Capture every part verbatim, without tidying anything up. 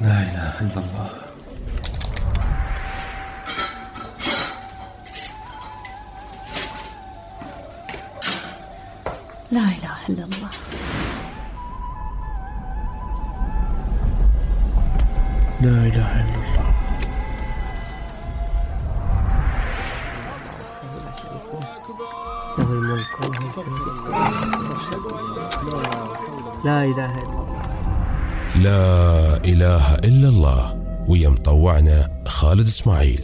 لا إله إلا الله. لا إله إلا الله. لا إله إلا الله. له الملك لا إله إلا الله. لا إله إلا الله. ويا مطوعنا خالد إسماعيل.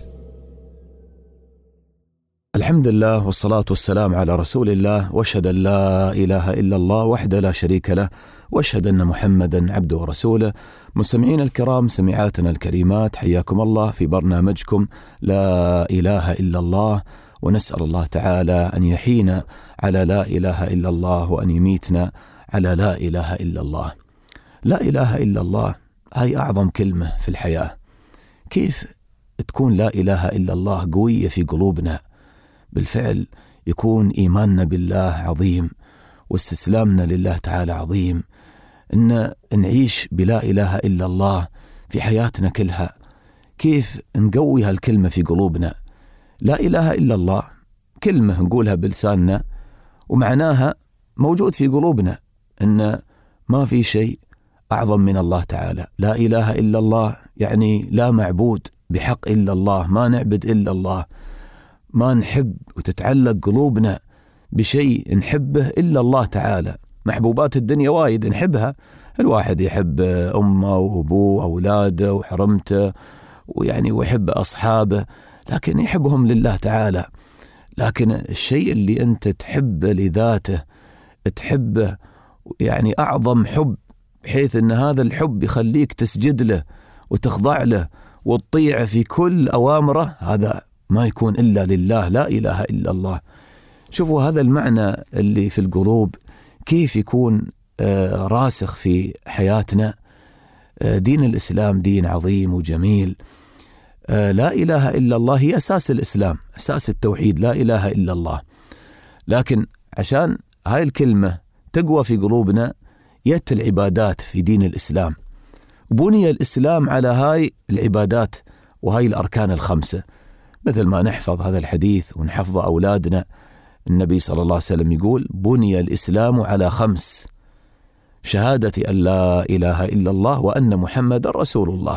الحمد لله والصلاة والسلام على رسول الله، واشهد أن لا إله إلا الله وحده لا شريك له، واشهد أن محمدا عبده ورسوله. مستمعين الكرام، سمعاتنا الكريمات، حياكم الله في برنامجكم لا إله إلا الله، ونسأل الله تعالى أن يحيينا على لا إله إلا الله وأن يميتنا على لا إله إلا الله. لا إله إلا الله هاي أعظم كلمة في الحياة. كيف تكون لا إله إلا الله قوية في قلوبنا؟ بالفعل يكون إيماننا بالله عظيم، واستسلامنا لله تعالى عظيم، إن نعيش بلا إله إلا الله في حياتنا كلها. كيف نقوي هالكلمة في قلوبنا؟ لا إله إلا الله كلمة نقولها بلساننا ومعناها موجود في قلوبنا، إن ما في شيء أعظم من الله تعالى. لا إله إلا الله يعني لا معبود بحق إلا الله، ما نعبد إلا الله، ما نحب وتتعلق قلوبنا بشيء نحبه إلا الله تعالى. محبوبات الدنيا وايد نحبها، الواحد يحب أمه وأبوه وأولاده وحرمته ويعني ويحب أصحابه، لكن يحبهم لله تعالى. لكن الشيء اللي أنت تحبه لذاته، تحبه يعني أعظم حب، بحيث أن هذا الحب يخليك تسجد له وتخضع له وتطيع في كل أوامره، هذا ما يكون إلا لله. لا إله إلا الله. شوفوا هذا المعنى اللي في القلوب كيف يكون آه راسخ في حياتنا. آه دين الإسلام دين عظيم وجميل. آه لا إله إلا الله هي أساس الإسلام، أساس التوحيد، لا إله إلا الله. لكن عشان هاي الكلمة تقوى في قلوبنا يت العبادات في دين الإسلام. بني الإسلام على هاي العبادات وهاي الأركان الخمسة، مثل ما نحفظ هذا الحديث ونحفظ أولادنا. النبي صلى الله عليه وسلم يقول: بني الإسلام على خمس: شهادة أن لا إله إلا الله وأن محمد رسول الله.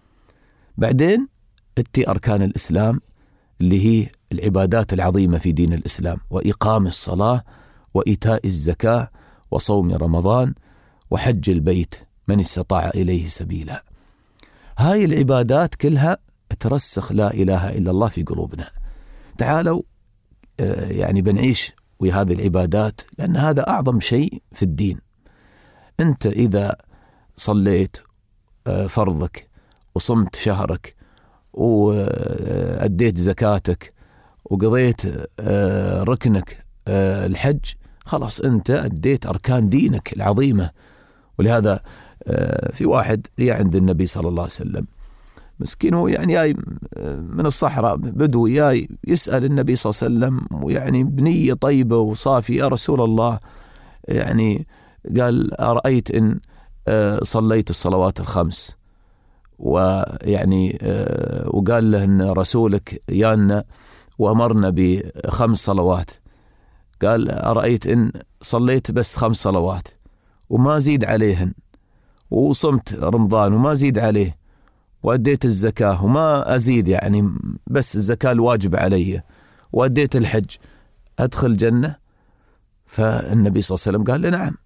بعدين اتي أركان الإسلام اللي هي العبادات العظيمة في دين الإسلام: وإقام الصلاة، وإيتاء الزكاة، وصوم رمضان، وحج البيت من استطاع إليه سبيلا. هاي العبادات كلها ترسخ لا إله إلا الله في قلوبنا. تعالوا آه يعني بنعيش وهذه العبادات، لأن هذا أعظم شيء في الدين. أنت إذا صليت آه فرضك وصمت شهرك وأديت زكاتك وقضيت آه ركنك آه الحج، خلاص أنت أديت أركان دينك العظيمة. ولهذا آه في واحد هي عند النبي صلى الله عليه وسلم مسكين، هو يعني جاي من الصحراء بدوي، جاي يسأل النبي صلى الله عليه وسلم ويعني بنية طيبة وصافي: يا رسول الله، يعني قال: أرأيت إن صليت الصلوات الخمس، ويعني وقال له إن رسولك يانا وأمرنا بخمس صلوات، قال: أرأيت إن صليت بس خمس صلوات وما زيد عليهن، وصمت رمضان وما زيد عليه، وأديت الزكاة وما أزيد، يعني بس الزكاة الواجب علي، وأديت الحج، أدخل جنة؟ فالنبي صلى الله عليه وسلم قال له: نعم.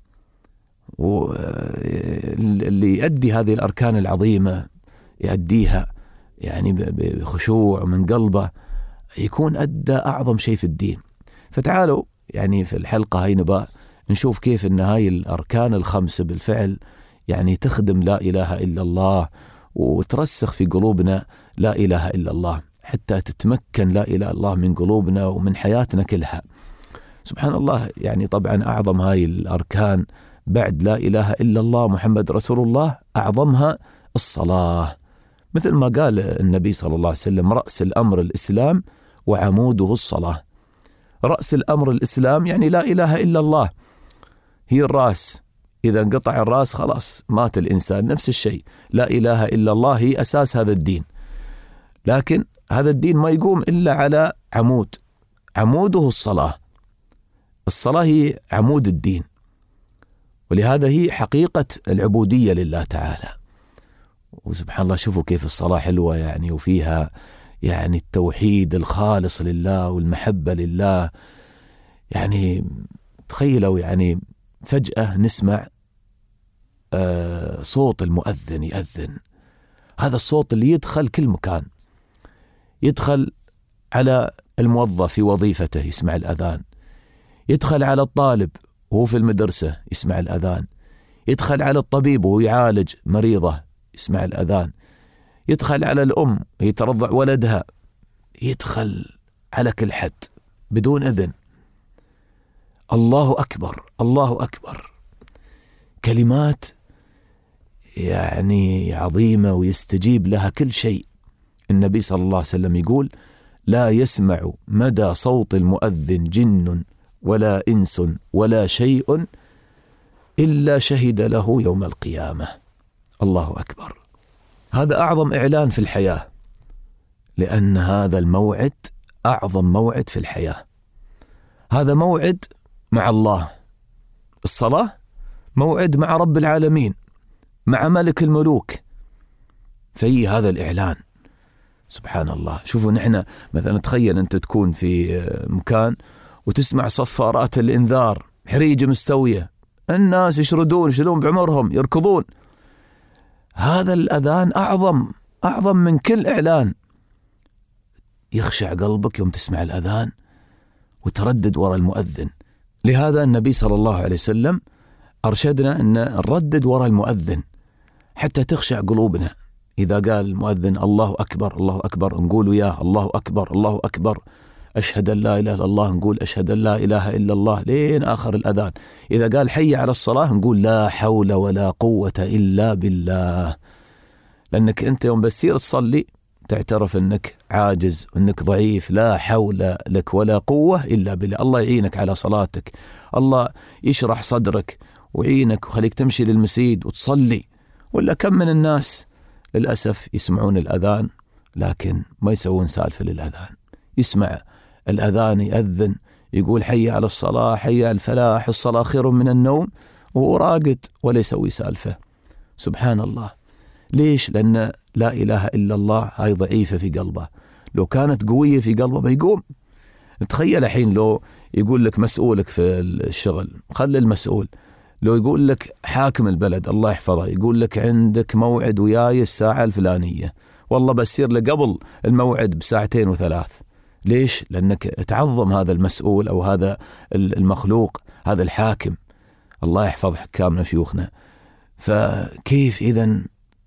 واللي يؤدي هذه الأركان العظيمة يؤديها يعني بخشوع من قلبه، يكون أدى أعظم شيء في الدين. فتعالوا يعني في الحلقة هاي نبقى نشوف كيف أن هاي الأركان الخمسة بالفعل يعني تخدم لا إله إلا الله، وترسخ في قلوبنا لا إله إلا الله، حتى تتمكن لا إله إلا الله من قلوبنا ومن حياتنا كلها. سبحان الله. يعني طبعا أعظم هاي الأركان بعد لا إله إلا الله محمد رسول الله أعظمها الصلاة، مثل ما قال النبي صلى الله عليه وسلم: رأس الأمر الإسلام وعموده الصلاة. رأس الأمر الإسلام يعني لا إله إلا الله هي الرأس، إذا انقطع الرأس خلاص مات الإنسان. نفس الشيء، لا إله إلا الله هي أساس هذا الدين، لكن هذا الدين ما يقوم إلا على عمود، عموده الصلاة. الصلاة هي عمود الدين، ولهذا هي حقيقة العبودية لله تعالى. وسبحان الله شوفوا كيف الصلاة حلوة يعني، وفيها يعني التوحيد الخالص لله والمحبة لله. يعني تخيلوا يعني فجأة نسمع آه صوت المؤذن يأذن، هذا الصوت اللي يدخل كل مكان، يدخل على الموظف في وظيفته يسمع الأذان، يدخل على الطالب وهو في المدرسة يسمع الأذان، يدخل على الطبيب وهو يعالج مريضة يسمع الأذان، يدخل على الأم يترضع ولدها، يدخل على كل حد بدون إذن. الله أكبر، الله أكبر، كلمات يعني عظيمة ويستجيب لها كل شيء. النبي صلى الله عليه وسلم يقول: لا يسمع مدى صوت المؤذن جن ولا إنس ولا شيء إلا شهد له يوم القيامة. الله أكبر. هذا أعظم إعلان في الحياة، لأن هذا الموعد أعظم موعد في الحياة. هذا موعد مع الله، الصلاة موعد مع رب العالمين، مع ملك الملوك. في هذا الإعلان سبحان الله. شوفوا نحن مثلا تخيل أنت تكون في مكان وتسمع صفارات الإنذار، حريجة مستوية، الناس يشردون يشردون بعمرهم يركضون. هذا الأذان أعظم أعظم من كل إعلان. يخشع قلبك يوم تسمع الأذان وتردد وراء المؤذن. لهذا النبي صلى الله عليه وسلم أرشدنا أن نردد وراء المؤذن حتى تخشع قلوبنا. إذا قال المؤذن الله أكبر الله أكبر نقول وياه الله أكبر الله أكبر، أشهد أن لا إله إلا الله نقول أشهد أن لا إله إلا الله لين آخر الأذان. إذا قال حي على الصلاة نقول لا حول ولا قوة إلا بالله، لأنك أنت يوم بتصير تصلي تعترف أنك عاجز وأنك ضعيف، لا حول لك ولا قوة إلا بالله. الله يعينك على صلاتك، الله يشرح صدرك ويعينك وخليك تمشي للمسجد وتصلي. ولا كم من الناس للأسف يسمعون الأذان لكن ما يسوون سالفة للأذان. يسمع الأذان يأذن يقول حي على الصلاة حي على الفلاح الصلاة خير من النوم، وهو راقد ولا يسوي سالفة. سبحان الله. ليش؟ لأن لا إله إلا الله هاي ضعيفة في قلبه. لو كانت قوية في قلبه بيقوم. تخيل الحين لو يقول لك مسؤولك في الشغل، خلي المسؤول، لو يقول لك حاكم البلد الله يحفظه يقول لك عندك موعد وياي الساعة الفلانية، والله بسير له قبل الموعد بساعتين وثلاث. ليش؟ لأنك تعظم هذا المسؤول أو هذا المخلوق، هذا الحاكم. الله يحفظ حكامنا شيوخنا. فكيف إذن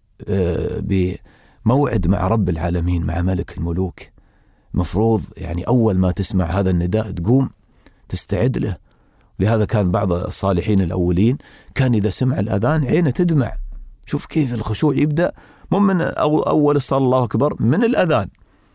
بموعد مع رب العالمين مع ملك الملوك؟ مفروض يعني أول ما تسمع هذا النداء تقوم تستعد له. لهذا كان بعض الصالحين الأولين كان إذا سمع الأذان عينه تدمع. شوف كيف الخشوع يبدأ مو من أول الصلاة الله أكبر، من الأذان.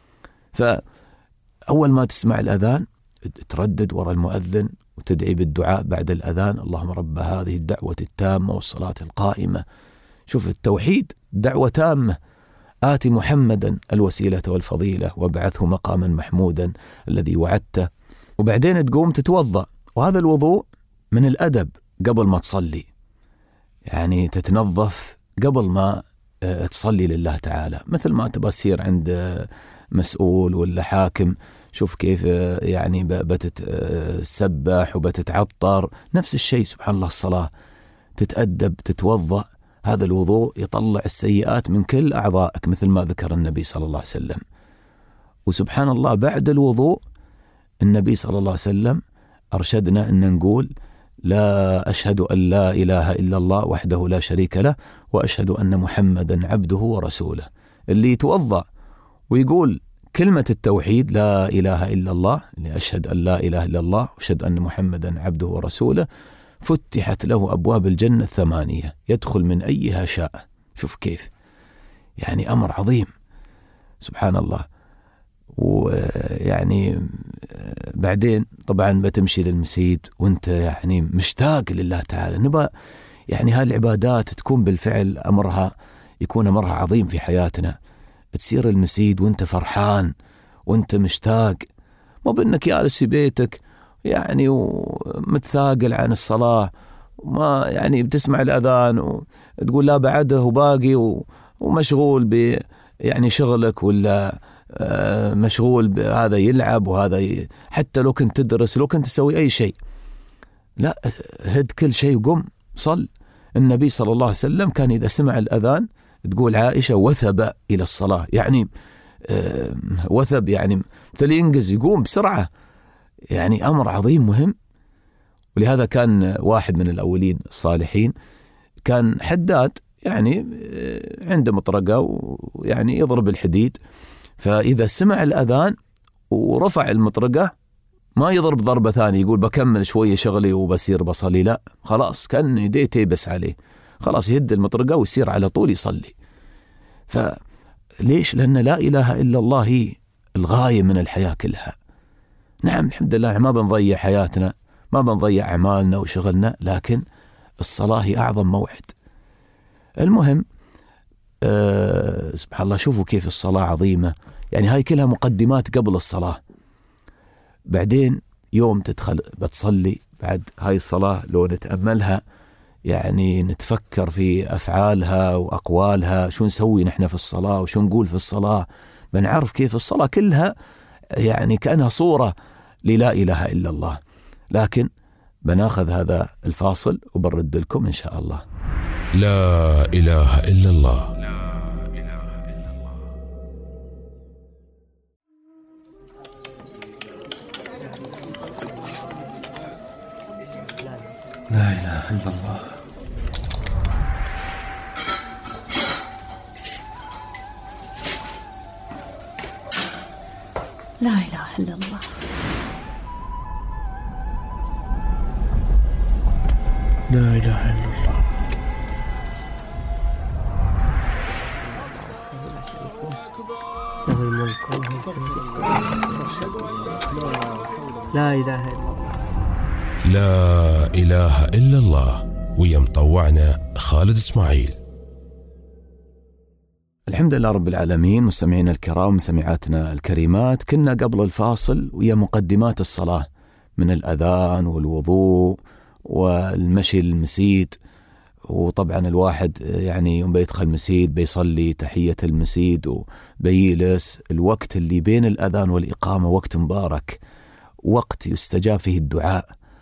فأول ما تسمع الأذان تردد وراء المؤذن وتدعي بالدعاء بعد الأذان: اللهم رب هذه الدعوة التامة والصلاة القائمة. شوف التوحيد دعوة تامة: آت محمدا الوسيلة والفضيلة وابعثه مقاما محمودا الذي وعدته. وبعدين تقوم تتوضأ، وهذا الوضوء من الأدب قبل ما تصلي، يعني تتنظف قبل ما تصلي لله تعالى، مثل ما تبى تصير عند مسؤول ولا حاكم. شوف كيف يعني بتتسبح وبتتعطر، نفس الشيء سبحان الله الصلاة. تتأدب تتوضأ، هذا الوضوء يطلع السيئات من كل أعضائك مثل ما ذكر النبي صلى الله عليه وسلم. وسبحان الله بعد الوضوء النبي صلى الله عليه وسلم أرشدنا أن نقول: لا أشهد أن لا إله إلا الله وحده لا شريك له وأشهد أن محمدا عبده ورسوله. اللي يتوضأ ويقول كلمة التوحيد لا إله إلا الله، اللي أشهد أن لا إله إلا الله وأشهد أن محمدا عبده ورسوله، فتحت له أبواب الجنة الثمانية يدخل من أيها شاء. شوف كيف يعني أمر عظيم سبحان الله. ويعني بعدين طبعا بتمشي للمسجد وانت يعني مشتاق لله تعالى. نبى يعني هالعبادات تكون بالفعل أمرها يكون أمرها عظيم في حياتنا. تصير المسيد وانت فرحان وانت مشتاق، مو بأنك جالس في بيتك يعني ومتثاقل عن الصلاة وما يعني بتسمع الأذان وتقول لا بعده وباقي ومشغول ب يعني شغلك، ولا مشغول بهذا يلعب وهذا ي... حتى لو كنت تدرس، لو كنت تسوي أي شيء، لا هد كل شيء وقم صل. النبي صلى الله عليه وسلم كان إذا سمع الأذان تقول عائشة وثب إلى الصلاة، يعني وثب يعني مثل ينجز يقوم بسرعة، يعني أمر عظيم مهم. ولهذا كان واحد من الأولين الصالحين كان حداد، يعني عنده مطرقة ويعني يضرب الحديد، فإذا سمع الأذان ورفع المطرقة ما يضرب ضربة ثانية يقول بكمل شوية شغلي وبصير بصلي، لا خلاص كان يديه تيبس عليه، خلاص يهد المطرقة ويصير على طول يصلي. فليش؟ لأن لا إله إلا الله هي الغاية من الحياة كلها. نعم الحمد لله ما بنضيع حياتنا، ما بنضيع أعمالنا وشغلنا، لكن الصلاة هي أعظم موعد. المهم أه سبحان الله، شوفوا كيف الصلاة عظيمة، يعني هاي كلها مقدمات قبل الصلاة. بعدين يوم تدخل بتصلي بعد هاي الصلاة لو نتأملها، يعني نتفكر في أفعالها وأقوالها، شو نسوي نحن في الصلاة وشو نقول في الصلاة، بنعرف كيف الصلاة كلها يعني كأنها صورة للا إله إلا الله. لكن بناخذ هذا الفاصل وبرد لكم إن شاء الله. لا إله إلا الله. لا إله إلا الله. لا إله إلا الله. لا إله إلا الله. له الملك وله الحمد. لا إله إلا الله. لا إله إلا الله. ويا مطوعنا خالد إسماعيل. الحمد لله رب العالمين. مستمعينا الكرام ومستمعاتنا الكريمات، كنا قبل الفاصل ويا مقدمات الصلاة من الأذان والوضوء والمشي المسيد. وطبعا الواحد يعني يوم بيدخل مسيد بيصلي تحية المسيد وبيجلس. الوقت اللي بين الأذان والإقامة وقت مبارك، وقت يستجاب فيه الدعاء،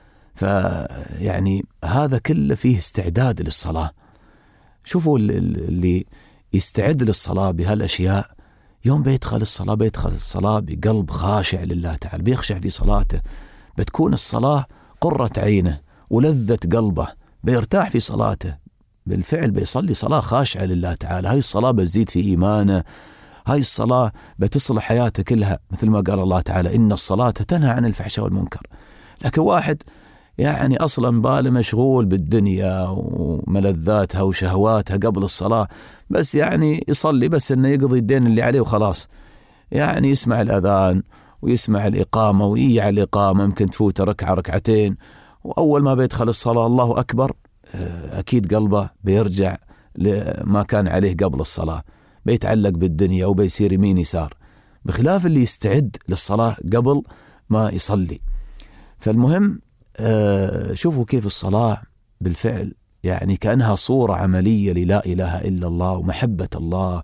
فيعني هذا كله فيه استعداد للصلاة. شوفوا اللي يستعد للصلاة بهالأشياء، يوم بيدخل الصلاة بيدخل الصلاة بقلب خاشع لله تعالى، بيخشع في صلاته، بتكون الصلاة قرة عينه ولذة قلبه، بيرتاح في صلاته، بالفعل بيصلي صلاة خاشعة لله تعالى. هاي الصلاة بتزيد في إيمانه، هاي الصلاة بتصلح حياته كلها، مثل ما قال الله تعالى إن الصلاة تنهى عن الفحشاء والمنكر. لكن واحد يعني أصلا باله مشغول بالدنيا وملذاتها وشهواتها قبل الصلاة، بس يعني يصلي بس إنه يقضي الدين اللي عليه وخلاص، يعني يسمع الأذان ويسمع الإقامة ويجي على الإقامة يمكن تفوت ركعة ركعتين، وأول ما بيدخل الصلاة الله أكبر، أكيد قلبه بيرجع لما كان عليه قبل الصلاة، بيتعلق بالدنيا وبيصير يمين يسار، بخلاف اللي يستعد للصلاة قبل ما يصلي. فالمهم آه شوفوا كيف الصلاة بالفعل يعني كأنها صورة عملية للا إله إلا الله ومحبة الله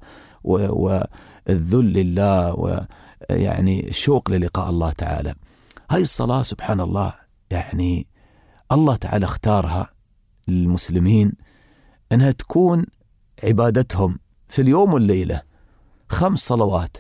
والذل لله ويعني الشوق للقاء الله تعالى. هاي الصلاة سبحان الله يعني الله تعالى اختارها للمسلمين أنها تكون عبادتهم في اليوم والليلة، خمس صلوات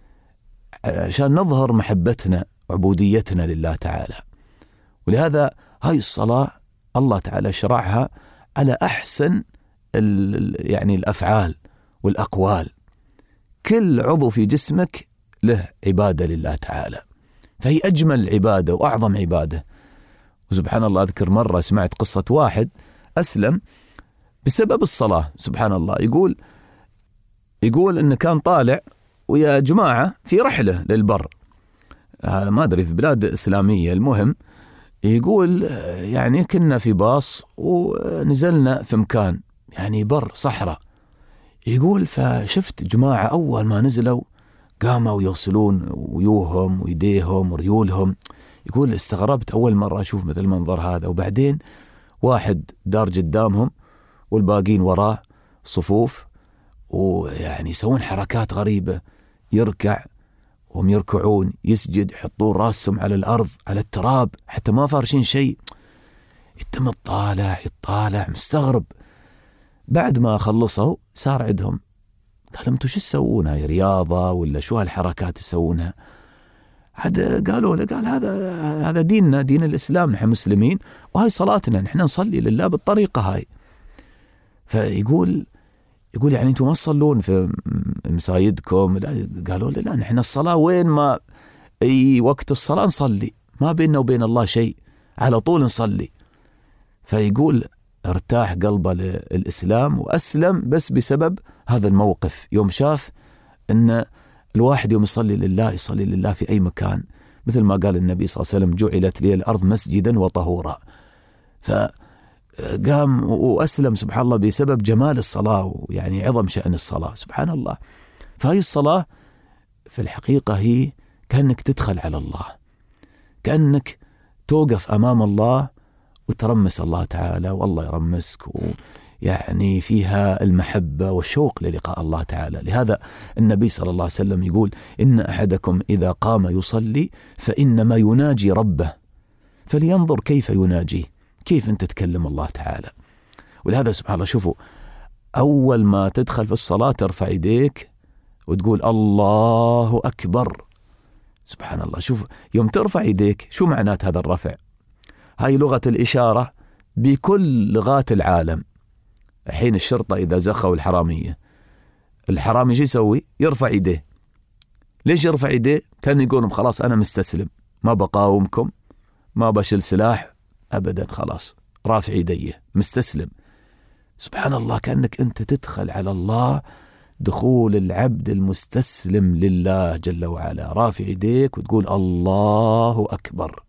عشان نظهر محبتنا وعبوديتنا لله تعالى. ولهذا هاي الصلاة الله تعالى شرعها على أحسن يعني الأفعال والأقوال، كل عضو في جسمك له عبادة لله تعالى، فهي أجمل عبادة وأعظم عبادة. وسبحان الله أذكر مرة سمعت قصة واحد أسلم بسبب الصلاة. سبحان الله يقول يقول إنه كان طالع ويا جماعة في رحلة للبر، ما أدري في بلاد إسلامية، المهم يقول يعني كنا في باص ونزلنا في مكان يعني بر صحراء. يقول فشفت جماعة أول ما نزلوا قاموا يغسلون ويوهم ويديهم وريولهم. يقول استغربت أول مرة أشوف مثل المنظر هذا. وبعدين واحد دار قدامهم والباقين وراه صفوف، ويعني يسوون حركات غريبة، يركع وهم يركعون، يسجد، يحطون راسهم على الأرض على التراب حتى ما فارشين شيء. يتم الطالع يطالع مستغرب. بعد ما خلصوا صار عندهم قال انتوا شو تسوونها، هاي رياضة ولا شو هالحركات تسوونها؟ هذا قالوا له قال هذا هذا ديننا، دين الإسلام، نحن مسلمين وهاي صلاتنا، نحن نصلي لله بالطريقة هاي. فيقول يقول يعني انتم ما تصلون في مساجدكم؟ قالوا له لا، نحن الصلاة وين ما اي وقت الصلاة نصلي، ما بيننا وبين الله شيء، على طول نصلي. فيقول ارتاح قلبه للإسلام وأسلم بس بسبب هذا الموقف، يوم شاف أن الواحد يوم يصلي لله يصلي لله في أي مكان، مثل ما قال النبي صلى الله عليه وسلم جعلت لي الأرض مسجدا وطهورا. فقام وأسلم سبحان الله بسبب جمال الصلاة ويعني عظم شأن الصلاة سبحان الله. فهي الصلاة في الحقيقة هي كأنك تدخل على الله، كأنك توقف أمام الله وترمس الله تعالى والله يرمسك، ويعني فيها المحبة والشوق للقاء الله تعالى. لهذا النبي صلى الله عليه وسلم يقول إن أحدكم إذا قام يصلي فإنما يناجي ربه فلينظر كيف يناجيه، كيف أنت تكلم الله تعالى. ولهذا سبحان الله شوفوا أول ما تدخل في الصلاة ترفع يديك وتقول الله أكبر. سبحان الله شوف يوم ترفع يديك شو معنات هذا الرفع؟ هاي لغة الإشارة بكل لغات العالم. الحين الشرطة إذا زخوا الحرامية، الحرامي شو يسوي؟ يرفع يديه. ليش يرفع يديه؟ كان يقولهم خلاص أنا مستسلم، ما بقاومكم، ما بشيل سلاح أبدا، خلاص رافع يديه مستسلم. سبحان الله كأنك أنت تدخل على الله دخول العبد المستسلم لله جل وعلا، رافع يديك وتقول الله أكبر.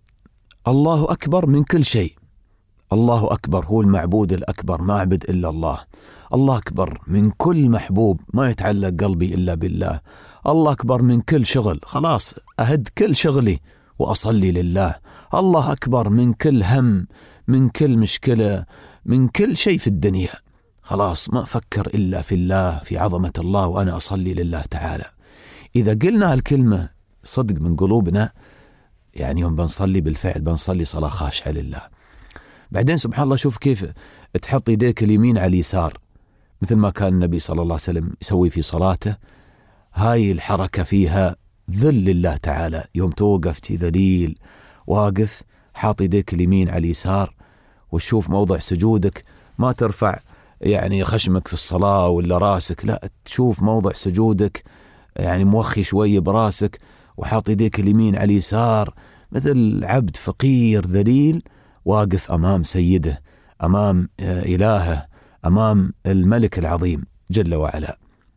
الله أكبر من كل شيء، الله أكبر هو المعبود الأكبر، ما أعبد إلا الله. الله أكبر من كل محبوب، ما يتعلق قلبي إلا بالله. الله أكبر من كل شغل، خلاص أهد كل شغلي وأصلي لله. الله أكبر من كل هم، من كل مشكلة، من كل شيء في الدنيا، خلاص ما أفكر إلا في الله، في عظمة الله، وأنا أصلي لله تعالى. إذا قلنا هالكلمة صدق من قلوبنا يعني يوم بنصلي بالفعل بنصلي صلاة خاشعة لله. بعدين سبحان الله شوف كيف تحط يديك اليمين على اليسار مثل ما كان النبي صلى الله عليه وسلم يسوي في صلاته. هاي الحركة فيها ذل لله تعالى، يوم توقف ذليل واقف حاط يديك اليمين على اليسار وتشوف موضع سجودك، ما ترفع يعني خشمك في الصلاة ولا راسك، لا تشوف موضع سجودك يعني موخي شوية براسك وحاط يديك اليمين على اليسار، مثل عبد فقير ذليل واقف أمام سيده، أمام إلهه، أمام الملك العظيم جل وعلا.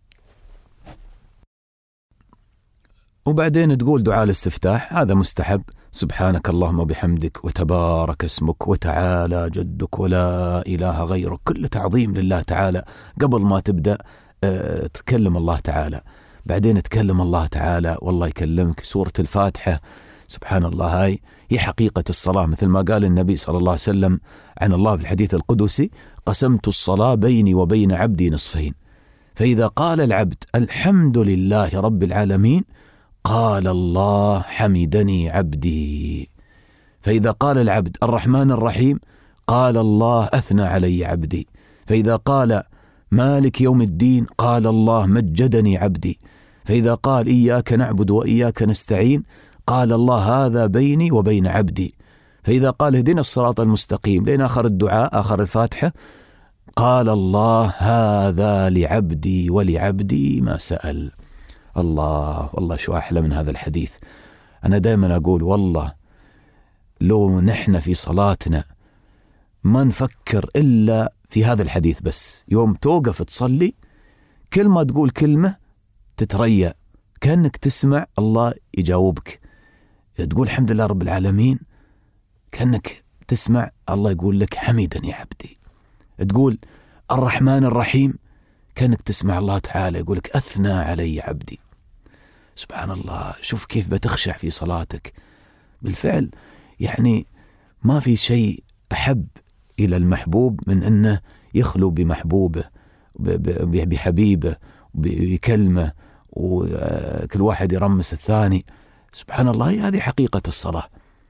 وبعدين تقول دعاء الاستفتاح، هذا مستحب، سبحانك اللهم وبحمدك وتبارك اسمك وتعالى جدك ولا إله غيرك، كل تعظيم لله تعالى قبل ما تبدأ اه تكلم الله تعالى. بعدين تكلم الله تعالى والله يكلمك. سورة الفاتحة سبحان الله هاي هي حقيقة الصلاة، مثل ما قال النبي صلى الله عليه وسلم عن الله في الحديث القدسي قسمت الصلاة بيني وبين عبدي نصفين، فإذا قال العبد الحمد لله رب العالمين قال الله حمدني عبدي، فإذا قال العبد الرحمن الرحيم قال الله أثنى علي عبدي، فإذا قال مالك يوم الدين قال الله مجدني عبدي، فإذا قال إياك نعبد وإياك نستعين قال الله هذا بيني وبين عبدي، فإذا قال اهدنا الصراط المستقيم لين آخر الدعاء آخر الفاتحة قال الله هذا لعبدي ولعبدي ما سأل. الله والله شو أحلى من هذا الحديث. أنا دائما أقول والله لو نحن في صلاتنا ما نفكر إلا في هذا الحديث بس، يوم توقف تصلي كل ما تقول كلمة تتريأ كأنك تسمع الله يجاوبك، تقول الحمد لله رب العالمين كأنك تسمع الله يقول لك حميدا يا عبدي. تقول الرحمن الرحيم، كأنك تسمع الله تعالى يقول لك أثنى علي عبدي. سبحان الله، شوف كيف بتخشع في صلاتك. بالفعل يعني ما في شيء أحب إلى المحبوب من أنه يخلو بمحبوبه بحبيبه بكلمة، وكل واحد يرمس الثاني. سبحان الله، هذه حقيقة الصلاة.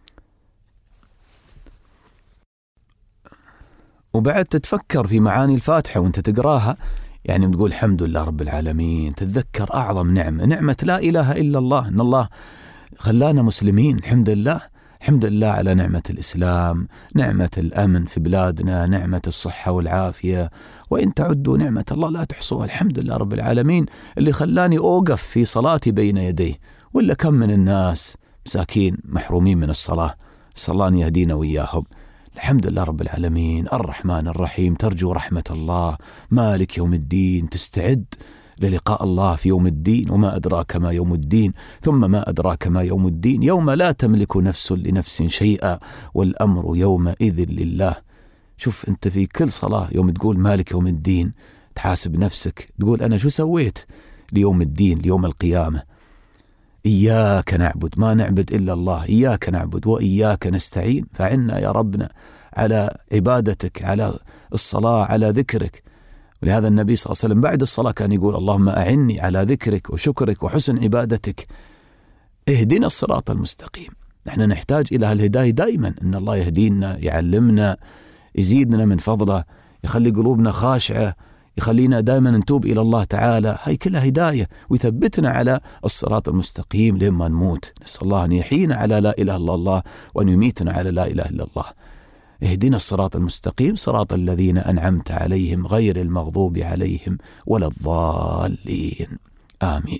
وبعد تتفكر في معاني الفاتحة وانت تقراها، يعني تقول الحمد لله رب العالمين، تتذكر أعظم نعمة، نعمة لا إله إلا الله، أن الله خلانا مسلمين. الحمد لله، الحمد لله على نعمة الإسلام، نعمة الأمن في بلادنا، نعمة الصحة والعافية، وإن تعدوا نعمة الله لا تحصوها. الحمد لله رب العالمين اللي خلاني أوقف في صلاتي بين يديه. ولا كم من الناس مساكين محرومين من الصلاة، صلى الله أن يهدينا وإياهم. الحمد لله رب العالمين الرحمن الرحيم، ترجو رحمة الله، مالك يوم الدين، تستعد للقاء الله في يوم الدين. وما أدراك ما يوم الدين، ثم ما أدراك ما يوم الدين، يوم لا تملك نفس لنفس شيئا والأمر يومئذ لله. شوف أنت في كل صلاة يوم تقول مالك يوم الدين، تحاسب نفسك، تقول أنا شو سويت ليوم الدين، ليوم القيامة. إياك نعبد، ما نعبد إلا الله، إياك نعبد وإياك نستعين، فعنا يا ربنا على عبادتك، على الصلاة، على ذكرك. ولهذا النبي صلى الله عليه وسلم بعد الصلاة كان يقول اللهم أعني على ذكرك وشكرك وحسن عبادتك، اهدنا الصراط المستقيم. نحن نحتاج إلى هالهداية دائما، أن الله يهدينا، يعلمنا، يزيدنا من فضله، يخلي قلوبنا خاشعة، يخلينا دائما نتوب إلى الله تعالى. هاي كلها هداية، ويثبتنا على الصراط المستقيم لما نموت. نسأل الله أن يحيينا على لا إله إلا الله، وأن يميتنا على لا إله إلا الله. اهدنا الصراط المستقيم، صراط الذين أنعمت عليهم غير المغضوب عليهم ولا الضالين، آمين.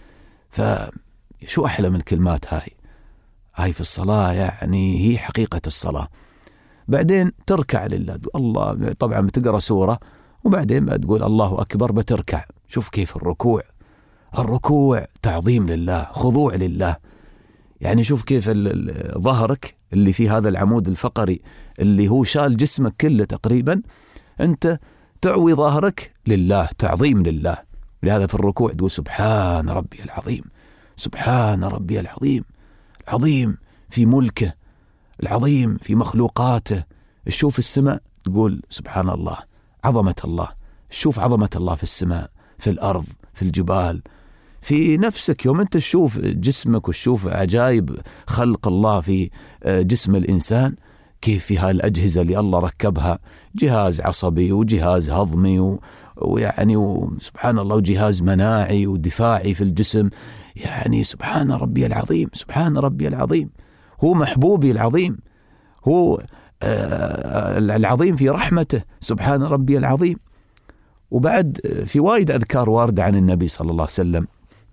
فشو أحلى من الكلمات هاي هاي في الصلاة، يعني هي حقيقة الصلاة. بعدين تركع لله، الله طبعا بتقرأ سورة، وبعدين بتقول الله أكبر، بتركع. شوف كيف الركوع، الركوع تعظيم لله، خضوع لله. يعني شوف كيف ظهرك اللي في هذا العمود الفقري اللي هو شال جسمك كله تقريبا، أنت تعوي ظهرك لله، تعظيم لله. لهذا في الركوع تقول سبحان ربي العظيم، سبحان ربي العظيم، العظيم في ملكه، العظيم في مخلوقاته. تشوف السماء تقول سبحان الله، عظمة الله. شوف عظمة الله في السماء، في الأرض، في الجبال، في نفسك. يوم أنت تشوف جسمك وتشوف عجائب خلق الله في جسم الإنسان، كيف في هالأجهزة اللي الله ركبها، جهاز عصبي وجهاز هضمي ويعني سبحان الله، وجهاز مناعي ودفاعي في الجسم. يعني سبحان ربي العظيم، سبحان ربي العظيم. هو محبوبي العظيم، هو العظيم في رحمته، سبحان ربي العظيم. وبعد في وايد أذكار واردة عن النبي صلى الله عليه وسلم،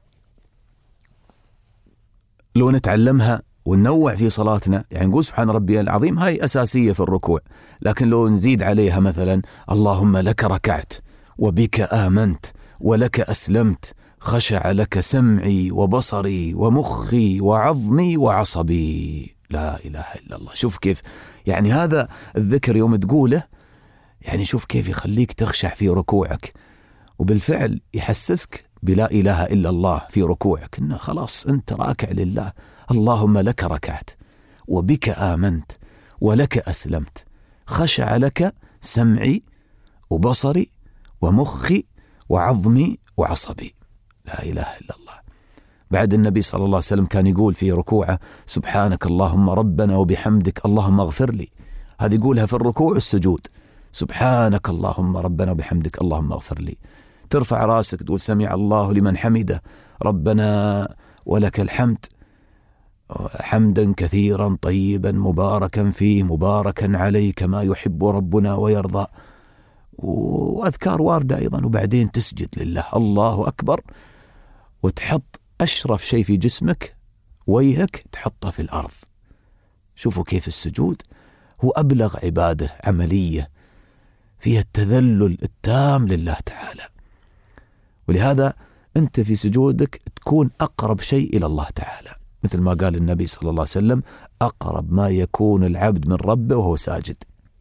لو نتعلمها وننوع في صلاتنا، يعني نقول سبحان ربي العظيم، هاي أساسية في الركوع. لكن لو نزيد عليها مثلا اللهم لك ركعت وبك آمنت ولك أسلمت، خشع لك سمعي وبصري ومخي وعظمي وعصبي، لا إله إلا الله. شوف كيف يعني هذا الذكر يوم تقوله، يعني شوف كيف يخليك تخشع في ركوعك، وبالفعل يحسسك بلا إله إلا الله في ركوعك، إنه خلاص أنت راكع لله. اللهم لك ركعت وبك آمنت ولك أسلمت، خشع لك سمعي وبصري ومخي وعظمي وعصبي، لا إله إلا الله. بعد النبي صلى الله عليه وسلم كان يقول في ركوعه سبحانك اللهم ربنا وبحمدك اللهم اغفر لي. هذه يقولها في الركوع والسجود، سبحانك اللهم ربنا وبحمدك اللهم اغفر لي. ترفع راسك تقول سمع الله لمن حمده، ربنا ولك الحمد حمدا كثيرا طيبا مباركا فيه مباركا عليه كما يحب ربنا ويرضى، وأذكار واردة أيضا. وبعدين تسجد لله، الله أكبر، وتحط أشرف شيء في جسمك وجهك تحطه في الأرض. شوفوا كيف السجود هو أبلغ عبادة عملية فيها التذلل التام لله تعالى. ولهذا أنت في سجودك تكون أقرب شيء إلى الله تعالى، مثل ما قال النبي صلى الله عليه وسلم: أقرب ما يكون العبد من ربه وهو ساجد.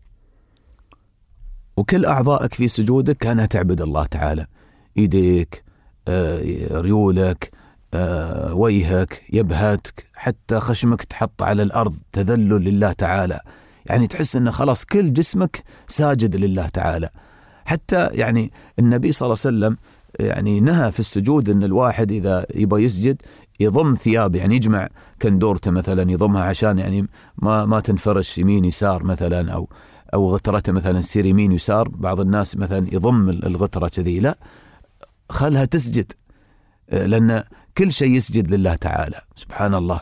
وكل أعضائك في سجودك كأنها تعبد الله تعالى، إيديك، آه، ريولك، آه، وجهك، يبهتك، حتى خشمك تحط على الأرض تذلل لله تعالى، يعني تحس أنه خلاص كل جسمك ساجد لله تعالى. حتى يعني النبي صلى الله عليه وسلم يعني نهى في السجود أن الواحد إذا يبغى يسجد يضم ثيابه، يعني يجمع كندورته مثلا يضمها عشان يعني ما ما تنفرش يمين يسار مثلا، أو أو غترته مثلا تصير يمين يسار. بعض الناس مثلا يضم الغترة كذي، لا، خلها تسجد، لأن كل شيء يسجد لله تعالى سبحان الله.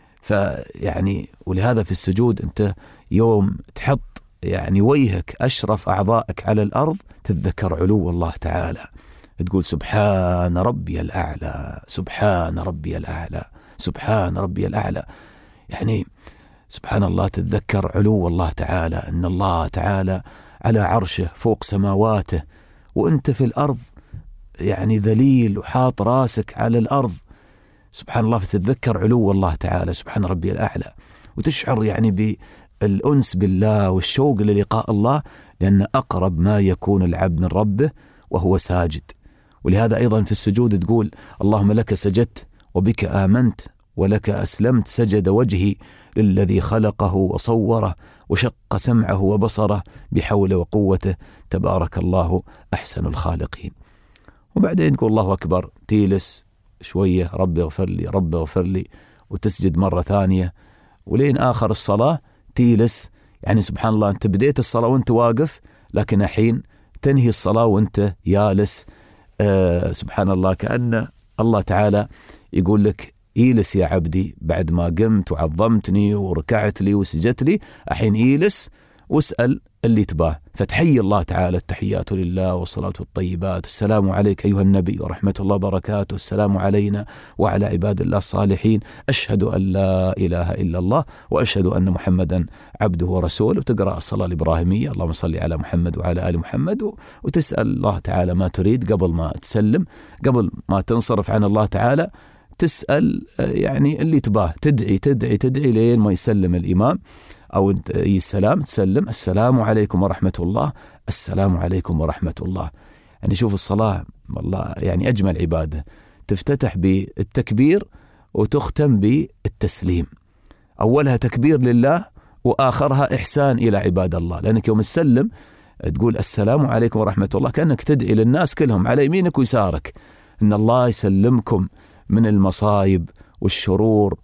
فيعني ولهذا في السجود أنت يوم تحط يعني وجهك أشرف أعضائك على الأرض تتذكر علو الله تعالى، تقول: سبحان ربي الأعلى، سبحان ربي الأعلى، سبحان ربي الأعلى. يعني سبحان الله، تتذكر علو الله تعالى، أن الله تعالى على عرشه فوق سماواته، وأنت في الأرض يعني ذليل وحاط راسك على الأرض سبحان الله. فتتذكر علو الله تعالى سبحان ربي الأعلى، وتشعر يعني بالأنس بالله والشوق للقاء الله، لأن أقرب ما يكون العبد من ربه وهو ساجد. ولهذا أيضا في السجود تقول: اللهم لك سجدت وبك آمنت ولك أسلمت، سجد وجهي للذي خلقه وصوره وشق سمعه وبصره بحول وقوته، تبارك الله أحسن الخالقين. وبعدين تقول الله أكبر، تيلس شوية، ربي اغفر لي، ربي اغفر لي، وتسجد مرة ثانية، ولين آخر الصلاة تيلس. يعني سبحان الله، أنت بديت الصلاة وأنت واقف، لكن الحين تنهي الصلاة وأنت يالس. آه سبحان الله، كأن الله تعالى يقول لك: إيلس يا عبدي، بعد ما قمت وعظمتني وركعت لي وسجدت لي، الحين إيلس واسأل اللي تباه. فتحيي الله تعالى: التحيات لله والصلاة والطيبات، السلام عليك أيها النبي ورحمة الله وبركاته، السلام علينا وعلى عباد الله الصالحين، أشهد أن لا إله إلا الله وأشهد أن محمدا عبده ورسوله. وتقرأ الصلاة الإبراهيمية: اللهم صل على محمد وعلى آل محمد، وتسأل الله تعالى ما تريد قبل ما تسلم، قبل ما تنصرف عن الله تعالى تسأل يعني اللي تباه، تدعي تدعي تدعي لين ما يسلم الإمام أو السلام، تسلم: السلام عليكم ورحمة الله، السلام عليكم ورحمة الله. يعني شوف الصلاة والله يعني أجمل عبادة، تفتتح بالتكبير وتختم بالتسليم. أولها تكبير لله وآخرها إحسان إلى عباد الله، لأنك يوم تسلم تقول: السلام عليكم ورحمة الله، كأنك تدعي للناس كلهم على يمينك ويسارك إن الله يسلمكم من المصايب والشرور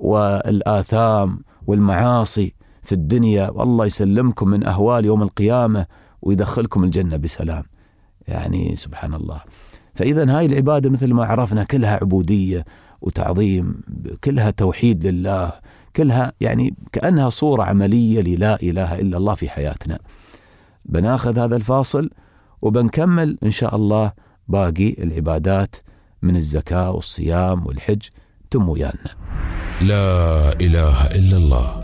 والآثام والمعاصي في الدنيا، والله يسلمكم من أهوال يوم القيامة ويدخلكم الجنة بسلام. يعني سبحان الله. فإذا هاي العبادة مثل ما عرفنا كلها عبودية وتعظيم، كلها توحيد لله، كلها يعني كأنها صورة عملية للا إله إلا الله في حياتنا. بناخذ هذا الفاصل وبنكمل إن شاء الله باقي العبادات من الزكاة والصيام والحج. تم ويانا. لا إله إلا الله.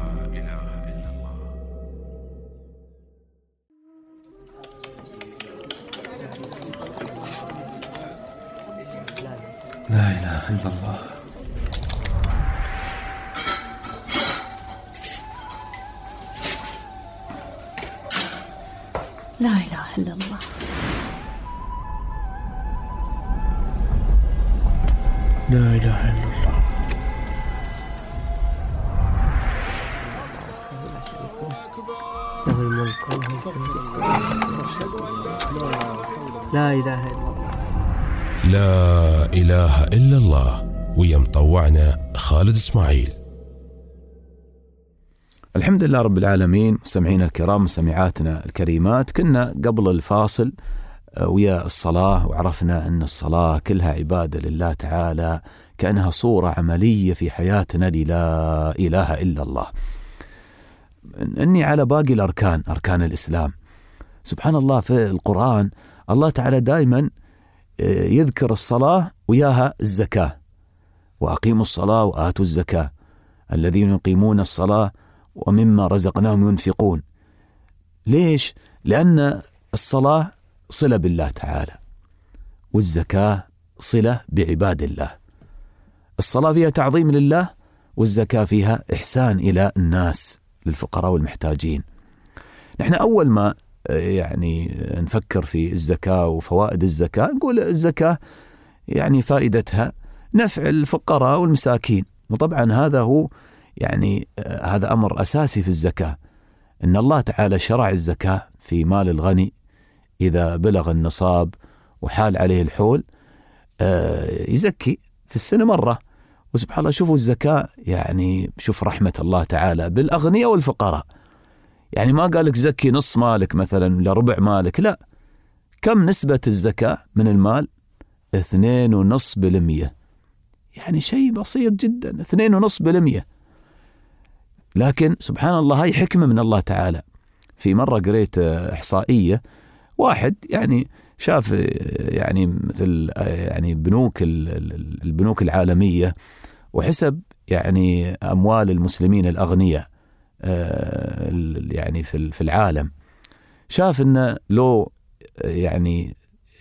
لا إله إلا الله. لا إله إلا الله. لا إله إلا الله. له الملك وله الحمد. لا إله إلا الله. لا إله إلا الله. ويا مطوعنا خالد إسماعيل. الحمد لله رب العالمين. مستمعينا الكرام، مستمعاتنا الكريمات، كنا قبل الفاصل ويا الصلاة، وعرفنا أن الصلاة كلها عبادة لله تعالى، كأنها صورة عملية في حياتنا للا إله إلا الله. أني على باقي الأركان، أركان الإسلام، سبحان الله في القرآن الله تعالى دائما يذكر الصلاة وياها الزكاة: وأقيموا الصلاة وآتوا الزكاة الذين يقيمون الصلاة ومما رزقناهم ينفقون. ليش؟ لأن الصلاة صلة بالله تعالى، والزكاة صلة بعباد الله. الصلاة فيها تعظيم لله، والزكاة فيها إحسان إلى الناس، للفقراء والمحتاجين. نحن أول ما يعني نفكر في الزكاة وفوائد الزكاة نقول الزكاة يعني فائدتها نفع الفقراء والمساكين، وطبعا هذا هو يعني هذا أمر أساسي في الزكاة، إن الله تعالى شرع الزكاة في مال الغني إذا بلغ النصاب وحال عليه الحول يزكي في السنة مرة. وسبحان الله شوفوا الزكاة، يعني شوف رحمة الله تعالى بالأغنياء والفقراء، يعني ما قالك زكي نص مالك مثلا لربع مالك، لا، كم نسبة الزكاة من المال؟ اثنين ونص بالمية، يعني شيء بسيط جدا، اثنين ونص بالمية. لكن سبحان الله هاي حكمة من الله تعالى. في مرة قريت إحصائية، واحد يعني شاف يعني مثل يعني بنوك البنوك العالمية وحسب يعني أموال المسلمين الأغنياء يعني في في العالم، شاف إنه لو يعني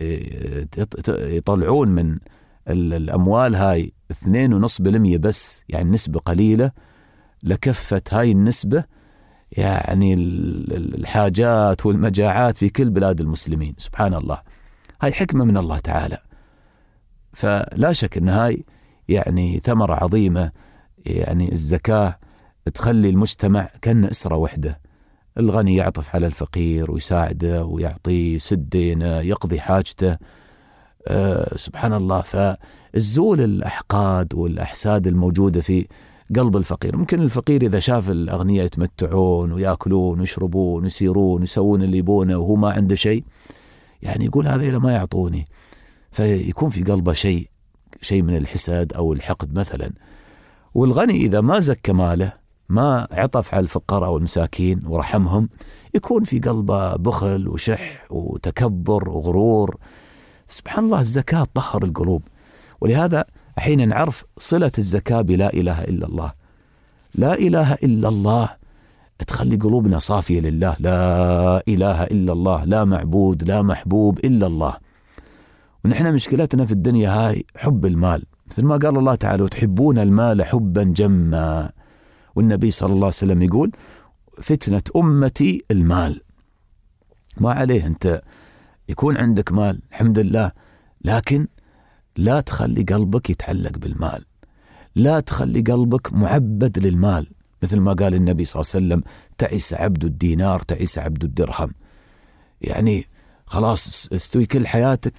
يطلعون من الأموال هاي اثنين ونص بالمية بس، يعني نسبة قليلة، لكفت هاي النسبة يعني الحاجات والمجاعات في كل بلاد المسلمين. سبحان الله، هاي حكمة من الله تعالى. فلا شك أن هاي يعني ثمرة عظيمة. يعني الزكاة تخلي المجتمع كأن أسرة وحدة، الغني يعطف على الفقير ويساعده ويعطيه، يسد دينه، يقضي حاجته. أه سبحان الله. فالزول الأحقاد والأحساد الموجودة في قلب الفقير، ممكن الفقير إذا شاف الأغنياء يتمتعون ويأكلون ويشربون ويسيرون ويسوون اللي يبونه وهو ما عنده شيء، يعني يقول هذا إلا ما يعطوني، فيكون في قلبه شيء شيء من الحسد أو الحقد مثلا. والغني إذا ما زكى ماله، ما عطف على الفقراء والمساكين ورحمهم، يكون في قلبه بخل وشح وتكبر وغرور. سبحان الله، الزكاة طهر القلوب. ولهذا حين نعرف صلة الزكاة بلا إله إلا الله، لا إله إلا الله تخلي قلوبنا صافية لله، لا إله إلا الله، لا معبود لا محبوب إلا الله. ونحن مشكلتنا في الدنيا هاي حب المال، مثل ما قال الله تعالى وتحبون المال حبا جما. والنبي صلى الله عليه وسلم يقول فتنة أمتي المال. ما عليه أنت يكون عندك مال الحمد لله، لكن لا تخلي قلبك يتعلق بالمال، لا تخلي قلبك معبد للمال، مثل ما قال النبي صلى الله عليه وسلم تعس عبد الدينار تعس عبد الدرهم. يعني خلاص تستوي كل حياتك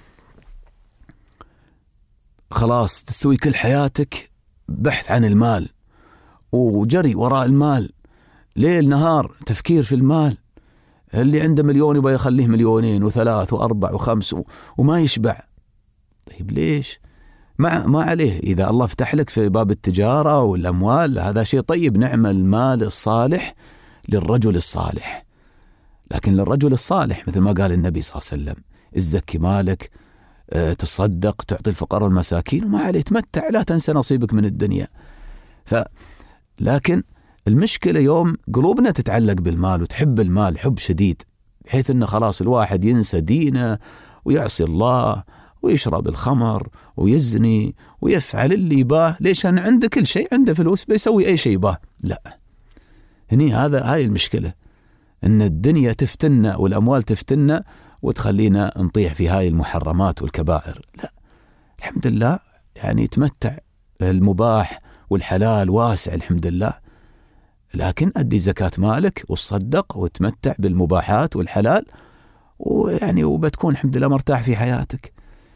خلاص تستوي كل حياتك بحث عن المال وجري وراء المال، ليل نهار تفكير في المال. اللي عنده مليون يبغى يخليه مليونين وثلاث وأربع وخمس وما يشبع. طيب ليش؟ ما ما عليه، إذا الله فتح لك في باب التجارة والأموال هذا شيء طيب، نعم المال الصالح للرجل الصالح. لكن للرجل الصالح مثل ما قال النبي صلى الله عليه وسلم ازكي مالك، اه تصدق، تعطي الفقراء والمساكين، وما عليه تمتع، لا تنسى نصيبك من الدنيا. ف لكن المشكلة يوم قلوبنا تتعلق بالمال وتحب المال حب شديد، بحيث أنه خلاص الواحد ينسى دينه ويعصي الله ويشرب الخمر ويزني ويفعل اللي يباه. ليش؟ أنا عنده كل شيء، عنده فلوس بيسوي أي شيء يباه. لا، هني هذا هاي المشكلة، أن الدنيا تفتنا والأموال تفتنا وتخلينا نطيح في هاي المحرمات والكبائر. لا، الحمد لله يعني تمتع، المباح والحلال واسع الحمد لله، لكن أدي زكاة مالك وتصدق وتمتع بالمباحات والحلال، ويعني وبتكون الحمد لله مرتاح في حياتك.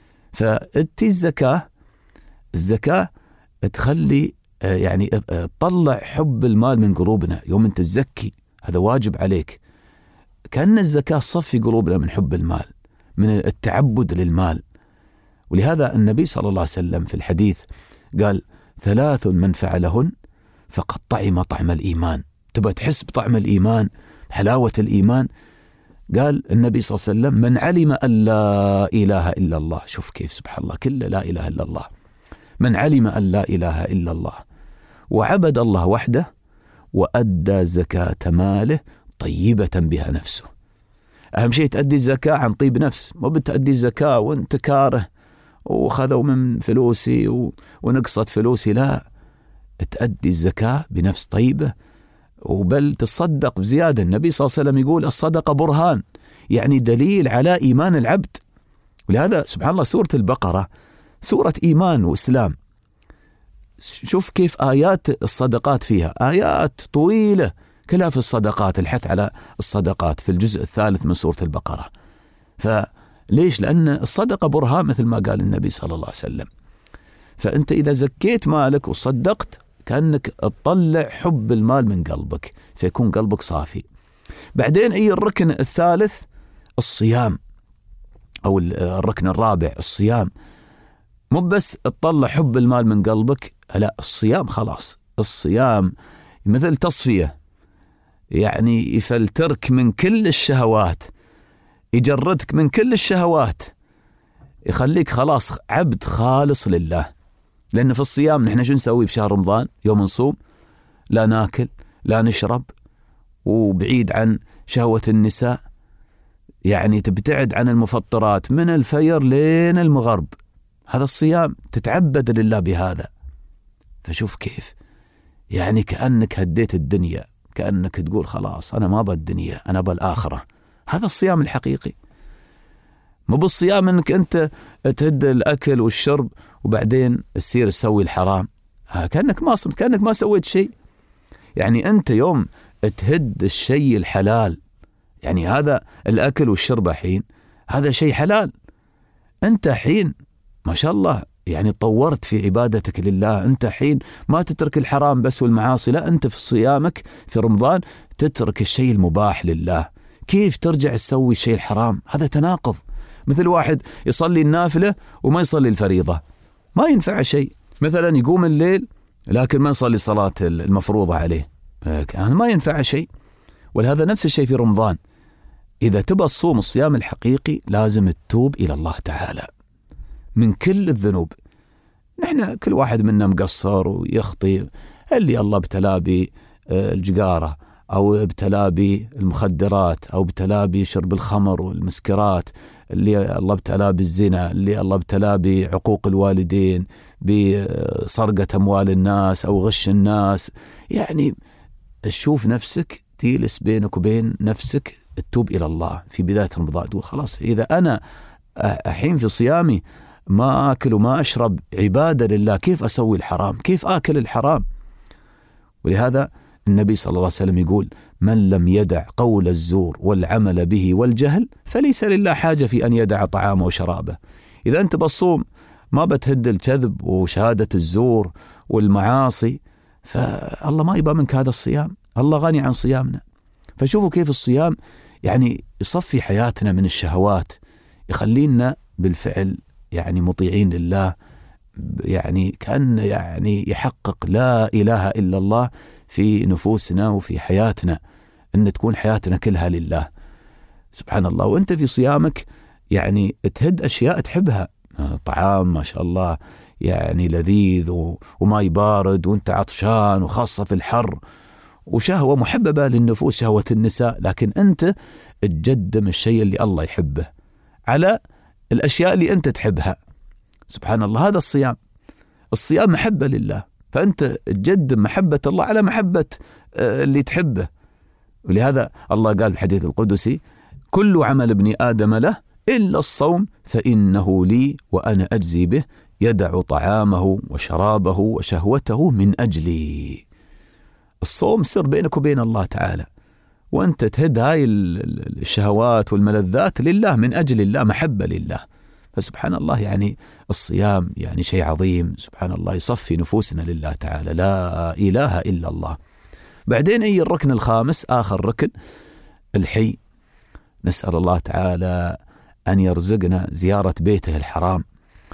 فأتي الزكاة الزكاة تخلي يعني تطلع حب المال من قلوبنا. يوم أنت تزكي هذا واجب عليك، كأن الزكاة صفي قلوبنا من حب المال، من التعبد للمال. ولهذا النبي صلى الله عليه وسلم في الحديث قال ثلاث من فعلهن فقد طعم طعم الإيمان. تبغى تحس بطعم الإيمان، حلاوة الإيمان، قال النبي صلى الله عليه وسلم من علم أن لا إله إلا الله. شوف كيف سبحان الله، كل لا إله إلا الله. من علم أن لا إله إلا الله وعبد الله وحده وأدى زكاة ماله طيبة بها نفسه. أهم شيء تأدي الزكاة عن طيب نفس، ما بتأدي الزكاة وانت كاره وخذوا من فلوسي و... ونقصت فلوسي. لا، تأدي الزكاة بنفس طيبة، وبل تصدق بزيادة. النبي صلى الله عليه وسلم يقول الصدقة برهان، يعني دليل على إيمان العبد. ولهذا سبحان الله سورة البقرة سورة إيمان وإسلام. شوف كيف آيات الصدقات فيها، آيات طويلة كلها في الصدقات، الحث على الصدقات في الجزء الثالث من سورة البقرة. فليش؟ لأن الصدقة برهان مثل ما قال النبي صلى الله عليه وسلم. فأنت إذا زكيت مالك وصدقت كأنك تطلع حب المال من قلبك، فيكون قلبك صافي. بعدين أي الركن الثالث الصيام، أو الركن الرابع الصيام. مو بس تطلع حب المال من قلبك، لا، الصيام خلاص. الصيام مثل تصفية، يعني يفلترك من كل الشهوات، يجردك من كل الشهوات، يخليك خلاص عبد خالص لله. لأن في الصيام نحن شو نسوي بشهر رمضان؟ يوم نصوم لا ناكل لا نشرب، وبعيد عن شهوة النساء، يعني تبتعد عن المفطرات من الفجر لين المغرب. هذا الصيام، تتعبد لله بهذا. فشوف كيف يعني كأنك هديت الدنيا، كأنك تقول خلاص أنا ما أبغى الدنيا، أنا أبغى الآخرة. هذا الصيام الحقيقي. مو بالصيام أنك أنت تهد الأكل والشرب وبعدين تصير تسوي الحرام، كأنك ما صمت، كأنك ما سويت شيء. يعني أنت يوم تهد الشيء الحلال، يعني هذا الأكل والشرب حين هذا شيء حلال، أنت حين ما شاء الله يعني طورت في عبادتك لله. أنت حين ما تترك الحرام بس والمعاصي، لا، أنت في صيامك في رمضان تترك الشيء المباح لله. كيف ترجع تسوي الشيء الحرام؟ هذا تناقض. مثل واحد يصلي النافلة وما يصلي الفريضة، ما ينفع شيء. مثلا يقوم الليل لكن ما يصلي صلاة المفروضة عليه، ما ينفع شيء. ولهذا نفس الشيء في رمضان. إذا تبى الصوم الصيام الحقيقي لازم تتوب إلى الله تعالى من كل الذنوب. نحن كل واحد منا مقصر ويخطي، اللي الله ابتلاه بالجقارة، أو ابتلاه بالمخدرات، أو ابتلاه بشرب الخمر والمسكرات، اللي الله ابتلاه بالزنا، اللي الله ابتلاه بعقوق الوالدين، بسرقة أموال الناس أو غش الناس. يعني تشوف نفسك، تجلس بينك وبين نفسك، تتوب إلى الله في بداية رمضان، تقول خلاص إذا أنا الحين في صيامي ما أكل وما أشرب عبادة لله، كيف أسوي الحرام؟ كيف آكل الحرام؟ ولهذا النبي صلى الله عليه وسلم يقول من لم يدع قول الزور والعمل به والجهل فليس لله حاجة في أن يدع طعامه وشرابه. إذا أنت بصوم ما بتهد الكذب وشهادة الزور والمعاصي، فالله ما يبقى منك هذا الصيام. الله غني عن صيامنا. فشوفوا كيف الصيام يعني يصفي حياتنا من الشهوات، يخلينا بالفعل يعني مطيعين لله، يعني كأن يعني يحقق لا إله إلا الله في نفوسنا وفي حياتنا، أن تكون حياتنا كلها لله سبحان الله. وأنت في صيامك يعني تهد أشياء تحبها، طعام ما شاء الله يعني لذيذ وماء بارد وأنت عطشان، وخاصة في الحر، وشهوة محببة للنفوس شهوة النساء، لكن أنت تقدم الشيء اللي الله يحبه على الأشياء اللي أنت تحبها سبحان الله. هذا الصيام. الصيام محبة لله، فأنت تقدم محبة الله على محبة اللي تحبه. ولهذا الله قال في الحديث القدسي كل عمل ابن آدم له إلا الصوم فإنه لي وأنا أجزي به، يدع طعامه وشرابه وشهوته من أجلي. الصوم سر بينك وبين الله تعالى، وأنت تهد هاي الشهوات والملذات لله، من أجل الله، محبة لله. فسبحان الله يعني الصيام يعني شيء عظيم سبحان الله، يصفي نفوسنا لله تعالى، لا إله إلا الله. بعدين أي الركن الخامس آخر ركن الحي. نسأل الله تعالى أن يرزقنا زيارة بيته الحرام.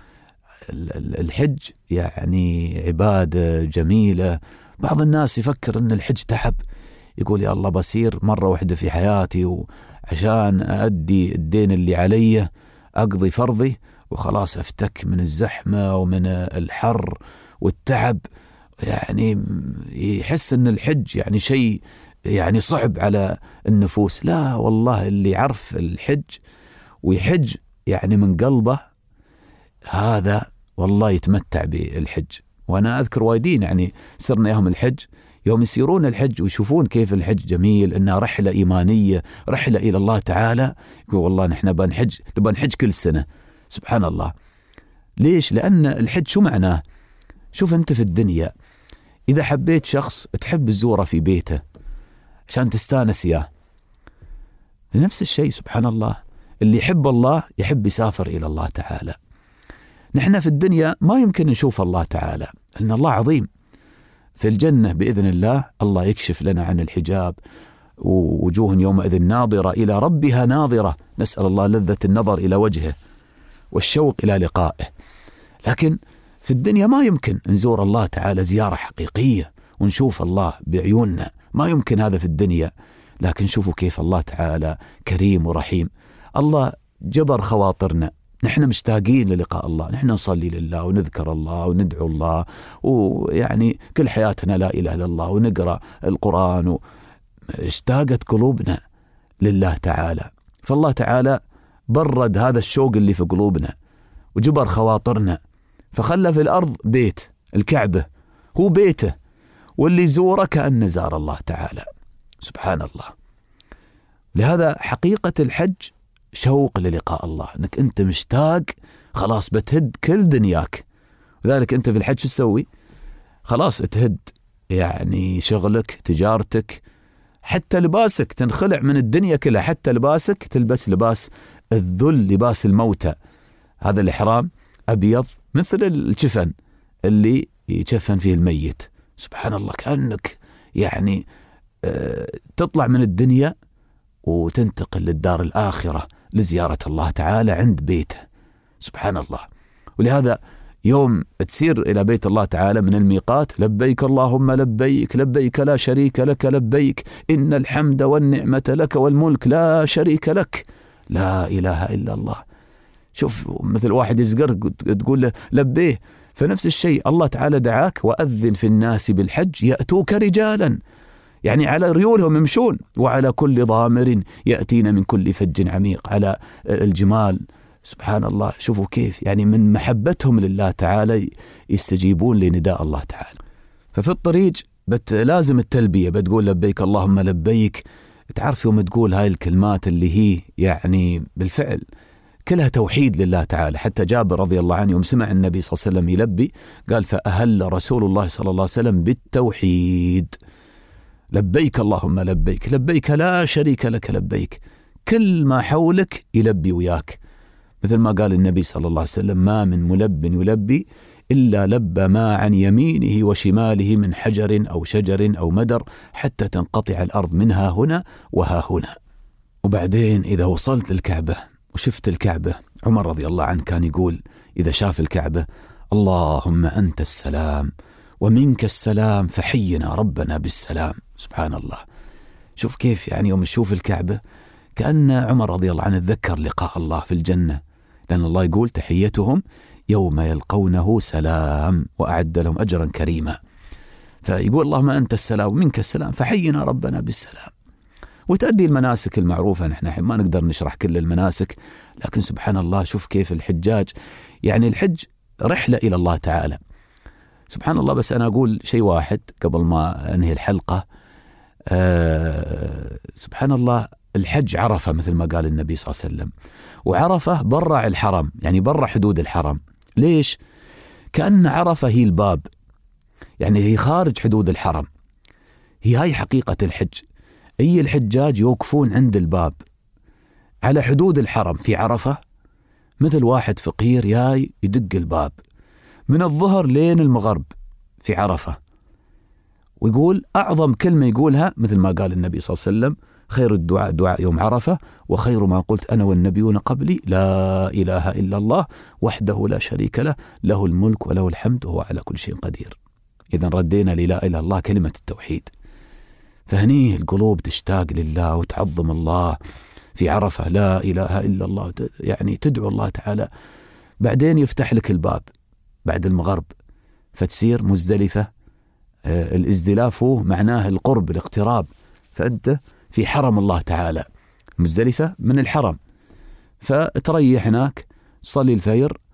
الحج يعني عبادة جميلة. بعض الناس يفكر أن الحج تعب، يقول يا الله بصير مرة واحدة في حياتي وعشان أؤدي الدين اللي علي أقضي فرضي وخلاص أفتك من الزحمة ومن الحر والتعب، يعني يحس أن الحج يعني شيء يعني صعب على النفوس. لا والله، اللي يعرف الحج ويحج يعني من قلبه هذا والله يتمتع بالحج. وأنا أذكر وايدين يعني سرنا يوم الحج، يوم يسيرون الحج ويشوفون كيف الحج جميل، إنها رحلة إيمانية، رحلة إلى الله تعالى، يقول والله نحن بنحج نبى نحج كل سنة. سبحان الله. ليش؟ لأن الحج شو معناه؟ شوف أنت في الدنيا إذا حبيت شخص تحب تزوره في بيته عشان تستانس إياه، نفس الشيء سبحان الله، اللي يحب الله يحب يسافر إلى الله تعالى. نحن في الدنيا ما يمكن نشوف الله تعالى لأن الله عظيم. في الجنة بإذن الله الله يكشف لنا عن الحجاب، ووجوه يومئذ ناظرة إلى ربها ناظرة، نسأل الله لذة النظر إلى وجهه والشوق إلى لقائه. لكن في الدنيا ما يمكن نزور الله تعالى زيارة حقيقية ونشوف الله بعيوننا، ما يمكن هذا في الدنيا. لكن شوفوا كيف الله تعالى كريم ورحيم. الله جبر خواطرنا، نحن مشتاقين للقاء الله، نحن نصلي لله ونذكر الله وندعو الله، ويعني كل حياتنا لا إله إلا الله ونقرأ القرآن، اشتاقت قلوبنا لله تعالى. فالله تعالى برد هذا الشوق اللي في قلوبنا وجبر خواطرنا، فخلى في الأرض بيت الكعبة هو بيته، واللي زوره كأن زار الله تعالى. سبحان الله. لهذا حقيقة الحج شوق للقاء الله، انك انت مشتاق خلاص بتهد كل دنياك. وذلك انت في الحج شو تسوي؟ خلاص تهد يعني شغلك، تجارتك، حتى لباسك، تنخلع من الدنيا كلها، حتى لباسك تلبس لباس الذل، لباس الموتى. هذا الإحرام أبيض مثل الكفن اللي يكفن فيه الميت. سبحان الله. كأنك يعني اه تطلع من الدنيا وتنتقل للدار الآخرة لزيارة الله تعالى عند بيته. سبحان الله. ولهذا يوم تسير إلى بيت الله تعالى من الميقات، لبيك اللهم لبيك، لبيك لا شريك لك لبيك، إن الحمد والنعمة لك والملك لا شريك لك، لا إله إلا الله. شوف مثل واحد يزقر تقول له لبيه. فنفس الشيء الله تعالى دعاك وأذن في الناس بالحج يأتوك رجالا، يعني على ريولهم يمشون، وعلى كل ضامر يأتين من كل فج عميق، على الجمال. سبحان الله. شوفوا كيف يعني من محبتهم لله تعالى يستجيبون لنداء الله تعالى. ففي الطريق بت لازم التلبية، بتقول لبيك اللهم لبيك. تعرف يوم تقول هاي الكلمات اللي هي يعني بالفعل كلها توحيد لله تعالى. حتى جابر رضي الله عنه يوم سمع النبي صلى الله عليه وسلم يلبي قال فأهل رسول الله صلى الله عليه وسلم بالتوحيد، لبيك اللهم لبيك، لبيك لا شريك لك لبيك، كل ما حولك يلبي وياك. مثل ما قال النبي صلى الله عليه وسلم ما من ملب يلبي إلا لبى ما عن يمينه وشماله من حجر أو شجر أو مدر حتى تنقطع الأرض منها هنا وها هنا. وبعدين إذا وصلت الكعبة وشفت الكعبة، عمر رضي الله عنه كان يقول إذا شاف الكعبة اللهم أنت السلام ومنك السلام فحينا ربنا بالسلام. سبحان الله. شوف كيف يعني يوم تشوف الكعبة كأن عمر رضي الله عنه ذكر لقاء الله في الجنة، لأن الله يقول تحيتهم يوم يلقونه سلام وأعد لهم أجرا كريما. فيقول اللهم أنت السلام ومنك السلام فحينا ربنا بالسلام. وتأدي المناسك المعروفة. نحن ما نقدر نشرح كل المناسك، لكن سبحان الله شوف كيف الحجاج يعني الحج رحلة إلى الله تعالى. سبحان الله. بس أنا أقول شيء واحد قبل ما أنهي الحلقة. أه سبحان الله. الحج عرفة مثل ما قال النبي صلى الله عليه وسلم، وعرفة برع الحرم، يعني برع حدود الحرم. ليش؟ كأن عرفة هي الباب، يعني هي خارج حدود الحرم. هي هاي حقيقة الحج. أي الحجاج يوقفون عند الباب على حدود الحرم في عرفة، مثل واحد فقير جاي يدق الباب من الظهر لين المغرب في عرفة، ويقول أعظم كلمة يقولها مثل ما قال النبي صلى الله عليه وسلم خير الدعاء دعاء يوم عرفة، وخير ما قلت أنا والنبيون قبلي لا إله إلا الله وحده لا شريك له له الملك وله الحمد وهو على كل شيء قدير. إذا ردينا للا إله إلا الله كلمة التوحيد. فهنيه القلوب تشتاق لله وتعظم الله في عرفة، لا إله إلا الله، يعني تدعو الله تعالى. بعدين يفتح لك الباب بعد المغرب فتسير مزدلفة. آه الازدلاف هو معناه القرب الاقتراب، فأنت في حرم الله تعالى. مزدلفة من الحرم، فتريح هناك تصلي الفجر،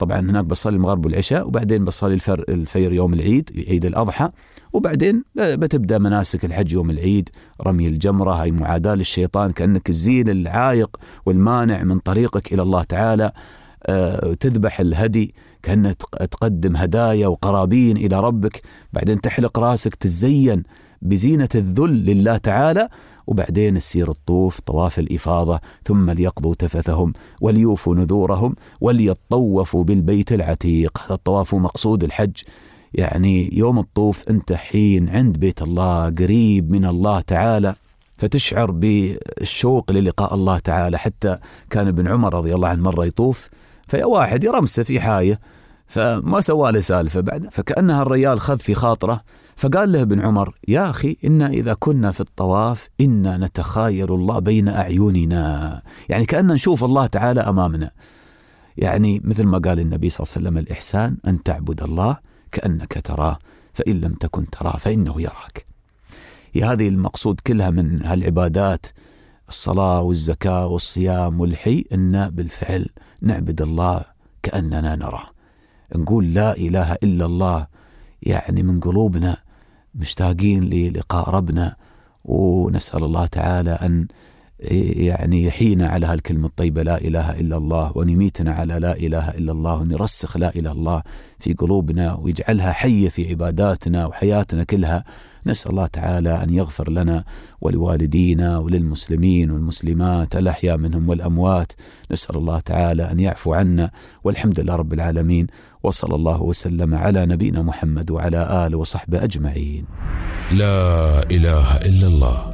طبعا هناك بصلي المغرب والعشاء، وبعدين بصلي الفر الفير يوم العيد، عيد الأضحى، وبعدين بتبدأ مناسك الحج يوم العيد، رمي الجمرة، هاي معاداة للشيطان، كأنك تزيل العائق والمانع من طريقك إلى الله تعالى. أه تذبح الهدي، كأنك تقدم هدايا وقرابين إلى ربك، بعدين تحلق راسك، تزين بزينة الذل لله تعالى، وبعدين السير الطوف، طواف الإفاضة، ثم ليقضوا تفثهم وليوفوا نذورهم وليطوفوا بالبيت العتيق. هذا الطواف مقصود الحج، يعني يوم الطوف أنت حين عند بيت الله، قريب من الله تعالى، فتشعر بالشوق للقاء الله تعالى. حتى كان ابن عمر رضي الله عنه مرة يطوف، فيا واحد يرمسه في حاية، فما سوى له سالفة بعد، فكأنها الرجال خذ في خاطره، فقال له ابن عمر: يا أخي إنا إذا كنا في الطواف إنا نتخايل الله بين أعيننا، يعني كأن نشوف الله تعالى أمامنا. يعني مثل ما قال النبي صلى الله عليه وسلم: الإحسان أن تعبد الله كأنك تراه فإن لم تكن تراه فإنه يراك. هذه المقصود كلها من هالعبادات، الصلاة والزكاة والصيام والحي، إن بالفعل نعبد الله كأننا نراه، نقول لا إله إلا الله، يعني من قلوبنا مشتاقين للقاء ربنا، ونسأل الله تعالى أن يعني يحيينا على هالكلمة الطيبة لا إله إلا الله، ونميتنا على لا إله إلا الله، ونرسخ لا إله إلا الله في قلوبنا، ويجعلها حية في عباداتنا وحياتنا كلها. نسأل الله تعالى أن يغفر لنا ولوالدينا وللمسلمين والمسلمات الأحياء منهم والأموات. نسأل الله تعالى أن يعفو عنا، والحمد لله رب العالمين، وصلى الله وسلم على نبينا محمد وعلى آله وصحبه أجمعين. لا إله إلا الله.